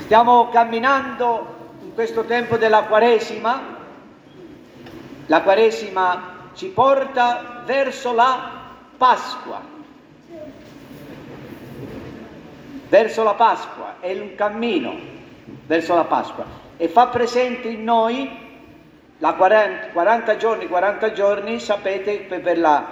Stiamo camminando in questo tempo della Quaresima. La Quaresima ci porta verso la Pasqua. Verso la Pasqua, è un cammino verso la Pasqua e fa presente in noi la 40 giorni, sapete, per la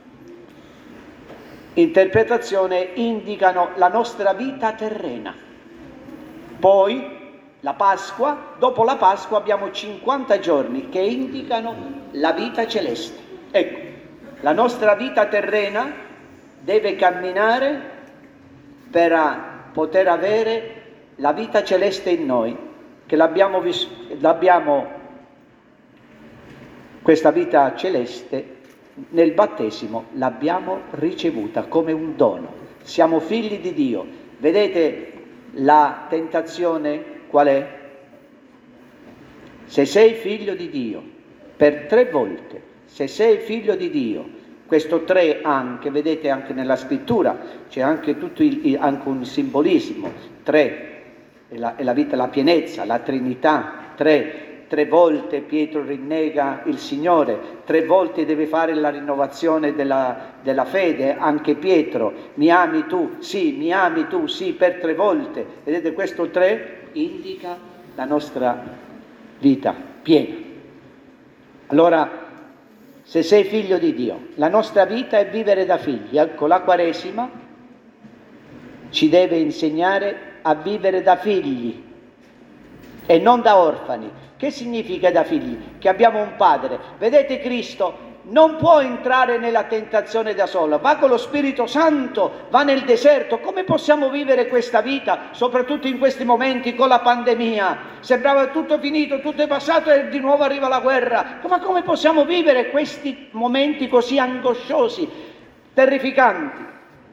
interpretazione indicano la nostra vita terrena. Poi la Pasqua, dopo la Pasqua abbiamo 50 giorni che indicano la vita celeste. Ecco, la nostra vita terrena deve camminare per poter avere la vita celeste in noi, che l'abbiamo questa vita celeste nel battesimo l'abbiamo ricevuta come un dono. Siamo figli di Dio. Vedete la tentazione qual è? Se sei figlio di Dio, per 3 volte, se sei figlio di Dio, questo 3 anche, vedete anche nella scrittura, c'è anche tutto anche un simbolismo. 3 è la vita, la pienezza, la Trinità. 3 volte Pietro rinnega il Signore, 3 volte deve fare la rinnovazione della fede, anche Pietro. Mi ami tu? Sì, mi ami tu? Sì, per 3 volte. Vedete, questo 3 indica la nostra vita piena. Allora, se sei figlio di Dio, la nostra vita è vivere da figli. Ecco, la Quaresima ci deve insegnare a vivere da figli e non da orfani. Che significa da figli? Che abbiamo un padre. Vedete, Cristo non può entrare nella tentazione da solo, va con lo Spirito Santo, va nel deserto. Come possiamo vivere questa vita, soprattutto in questi momenti con la pandemia? Sembrava tutto finito, tutto è passato e di nuovo arriva la guerra. Ma come possiamo vivere questi momenti così angosciosi, terrificanti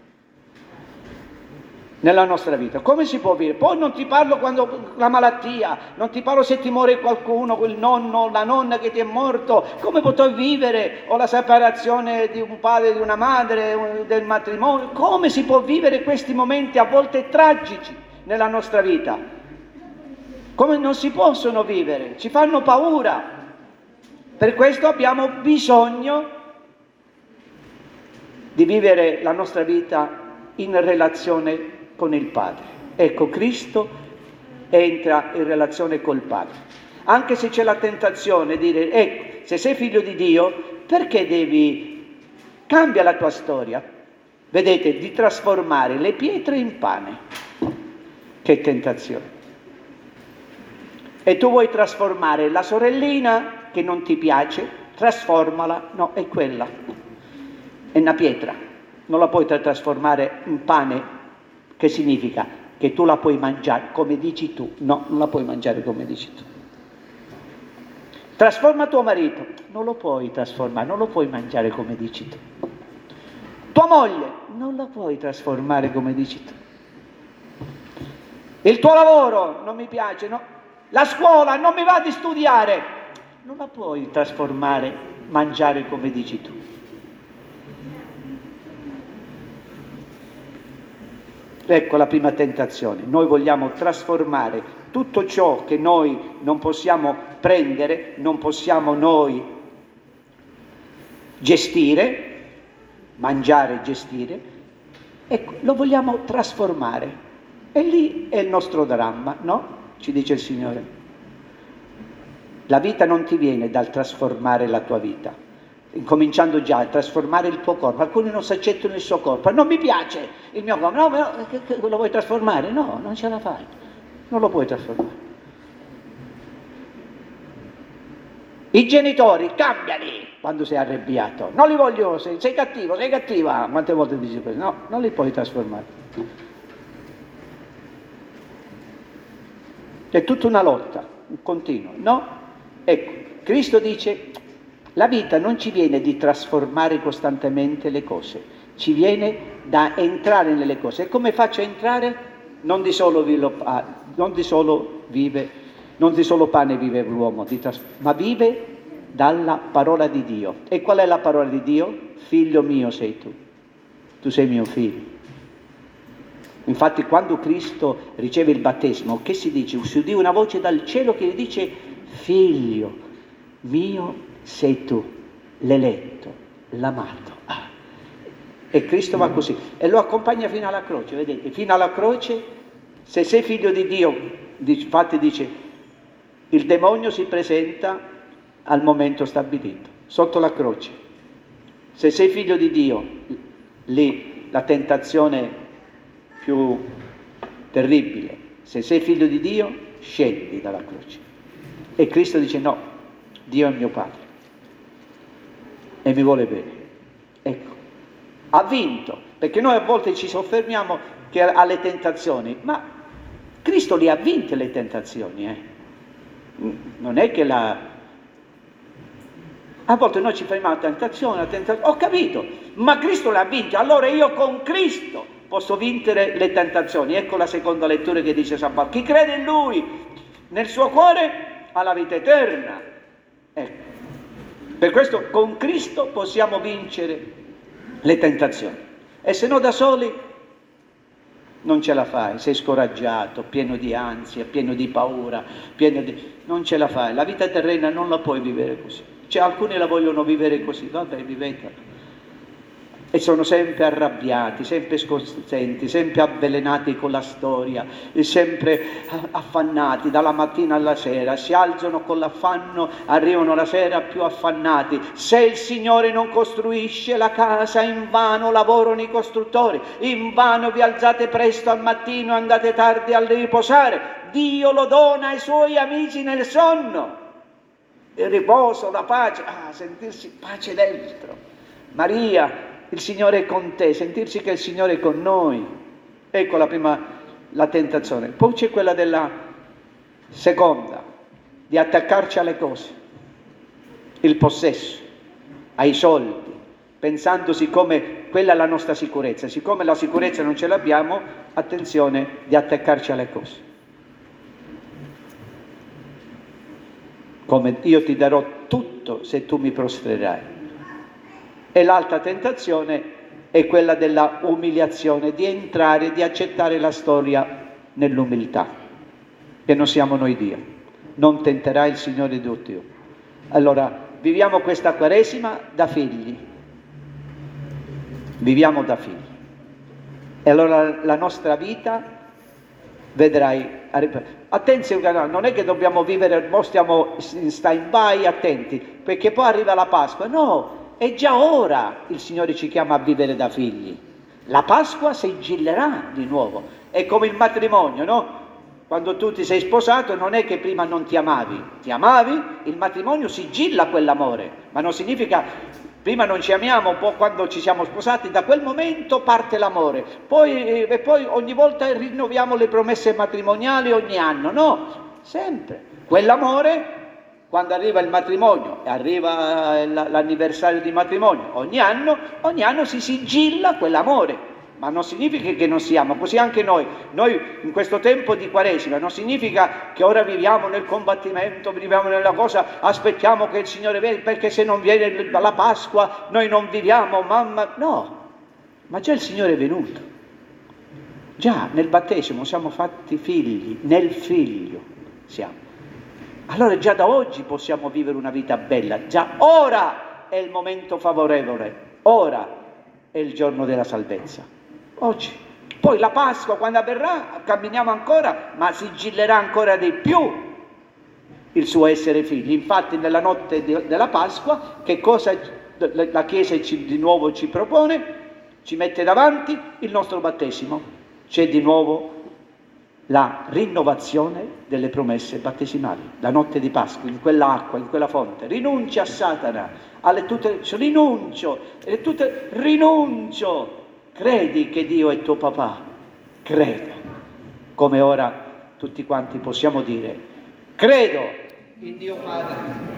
nella nostra vita? Come si può vivere? Poi non ti parlo quando la malattia, non ti parlo se ti muore qualcuno, quel nonno, la nonna che ti è morto. Come potrò vivere? O la separazione di un padre, di una madre, del matrimonio. Come si può vivere questi momenti a volte tragici nella nostra vita? Come non si possono vivere? Ci fanno paura. Per questo abbiamo bisogno di vivere la nostra vita in relazione con il Padre. Ecco, Cristo entra in relazione col Padre. Anche se c'è la tentazione di dire, ecco, se sei figlio di Dio, perché cambia la tua storia? Vedete, di trasformare le pietre in pane. Che tentazione. E tu vuoi trasformare la sorellina che non ti piace, trasformala, no, è quella, è una pietra, non la puoi trasformare in pane. Che significa? Che tu la puoi mangiare come dici tu. No, non la puoi mangiare come dici tu. Trasforma tuo marito. Non lo puoi trasformare, non lo puoi mangiare come dici tu. Tua moglie. Non la puoi trasformare come dici tu. Il tuo lavoro non mi piace, no? La scuola non mi va di studiare. Non la puoi trasformare, mangiare come dici tu. Ecco la prima tentazione. Noi vogliamo trasformare tutto ciò che noi non possiamo prendere, non possiamo noi gestire, mangiare e gestire, ecco, lo vogliamo trasformare. E lì è il nostro dramma, no? Ci dice il Signore. La vita non ti viene dal trasformare la tua vita. Incominciando già a trasformare il tuo corpo. Alcuni non si accettano il suo corpo. Non mi piace il mio corpo. No, però lo vuoi trasformare? No, non ce la fai. Non lo puoi trasformare. I genitori, cambiali quando sei arrabbiato. Non li voglio, sei cattivo, sei cattiva. Quante volte dici questo? No, non li puoi trasformare. È tutta una lotta, un continuo, no? Ecco, Cristo dice... La vita non ci viene di trasformare costantemente le cose, ci viene da entrare nelle cose. E come faccio a entrare? Non di solo pane vive l'uomo, ma vive dalla parola di Dio. E qual è la parola di Dio? Figlio mio sei tu sei mio figlio. Infatti quando Cristo riceve il battesimo, che si dice? Si udì una voce dal cielo che gli dice: figlio mio sei tu, l'eletto, l'amato. E Cristo va così e lo accompagna fino alla croce, vedete? Fino alla croce, se sei figlio di Dio, infatti dice, il demonio si presenta al momento stabilito, sotto la croce. Se sei figlio di Dio, lì la tentazione più terribile. Se sei figlio di Dio, scendi dalla croce. E Cristo dice: no, Dio è mio Padre e mi vuole bene. Ecco, ha vinto, perché noi a volte ci soffermiamo che alle tentazioni, ma Cristo le ha vinte le tentazioni, Non è che a volte noi ci fermiamo a tentazione, ho capito, ma Cristo le ha vinte, allora io con Cristo posso vincere le tentazioni. Ecco la seconda lettura che dice San Paolo: chi crede in Lui, nel suo cuore, ha la vita eterna. Ecco. Per questo con Cristo possiamo vincere le tentazioni. E se no da soli non ce la fai, sei scoraggiato, pieno di ansia, pieno di paura, non ce la fai. La vita terrena non la puoi vivere così. Alcuni la vogliono vivere così, vabbè, vivetela. E sono sempre arrabbiati, sempre scontenti, sempre avvelenati con la storia, sempre affannati dalla mattina alla sera, si alzano con l'affanno, arrivano la sera più affannati. Se il Signore non costruisce la casa, in vano lavorano i costruttori, in vano vi alzate presto al mattino e andate tardi a riposare. Dio lo dona ai suoi amici nel sonno. Il riposo, la pace, sentirsi pace dentro. Maria, il Signore è con te, sentirsi che il Signore è con noi. Ecco la tentazione. Poi c'è quella della seconda, di attaccarci alle cose, il possesso, ai soldi, pensando siccome quella è la nostra sicurezza, siccome la sicurezza non ce l'abbiamo, attenzione di attaccarci alle cose. Come io ti darò tutto se tu mi prostrerai. E l'altra tentazione è quella della umiliazione, di entrare, di accettare la storia nell'umiltà, che non siamo noi Dio, non tenterai il Signore tuo Dio. Allora, viviamo questa Quaresima da figli, viviamo da figli. E allora la nostra vita, vedrai, attenzione, non è che dobbiamo vivere, stiamo in stand-by, attenti, perché poi arriva la Pasqua, no! E già ora il Signore ci chiama a vivere da figli. La Pasqua sigillerà di nuovo. È come il matrimonio, no? Quando tu ti sei sposato non è che prima non ti amavi, il matrimonio sigilla quell'amore, ma non significa prima non ci amiamo, poi quando ci siamo sposati, da quel momento parte l'amore. E poi ogni volta rinnoviamo le promesse matrimoniali ogni anno, no? Sempre. Quell'amore, quando arriva il matrimonio e arriva l'anniversario di matrimonio, ogni anno si sigilla quell'amore, ma non significa che non si ama, così anche noi in questo tempo di Quaresima, non significa che ora viviamo nel combattimento, viviamo nella cosa, aspettiamo che il Signore venga, perché se non viene la Pasqua noi non viviamo, no, ma già il Signore è venuto, già nel battesimo siamo fatti figli, nel Figlio siamo. Allora già da oggi possiamo vivere una vita bella, già ora è il momento favorevole, ora è il giorno della salvezza, oggi. Poi la Pasqua quando avverrà camminiamo ancora, ma sigillerà ancora di più il suo essere figli. Infatti nella notte della Pasqua che cosa la Chiesa di nuovo ci propone? Ci mette davanti il nostro battesimo, c'è di nuovo la rinnovazione delle promesse battesimali, la notte di Pasqua, in quell'acqua, in quella fonte. Rinuncia a Satana, rinuncio, credi che Dio è tuo papà, credo, come ora tutti quanti possiamo dire, credo in Dio Padre.